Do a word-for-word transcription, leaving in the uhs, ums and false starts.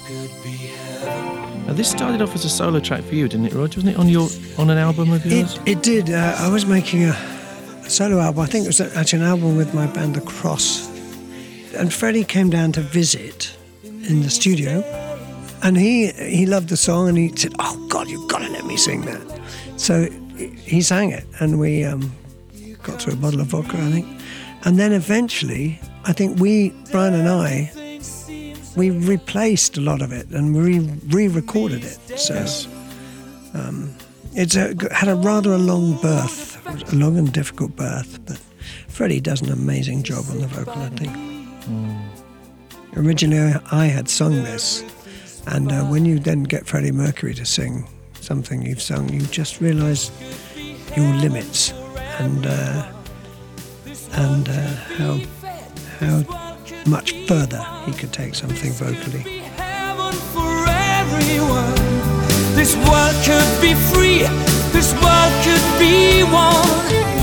Now, this started off as a solo track for you, didn't it, Roger? Wasn't it on your on an album of yours? It, it did. Uh, I was making a, a solo album. I think it was actually an album with my band, The Cross. And Freddie came down to visit in the studio, and he he loved the song, and he said, "Oh God, you've got to let me sing that." So he sang it, and we um, got through a bottle of vodka, I think. And then eventually, I think we, Brian and I, we replaced a lot of it and re re-recorded it. So yes. um, it's a, had a rather a long birth, a long and difficult birth. But Freddie does an amazing job on the vocal, I think. Mm. Originally, I had sung this, and uh, when you then get Freddie Mercury to sing something you've sung, you just realise your limits and uh, and uh, how how much further he could take something vocally. This world could be free, this world could be one.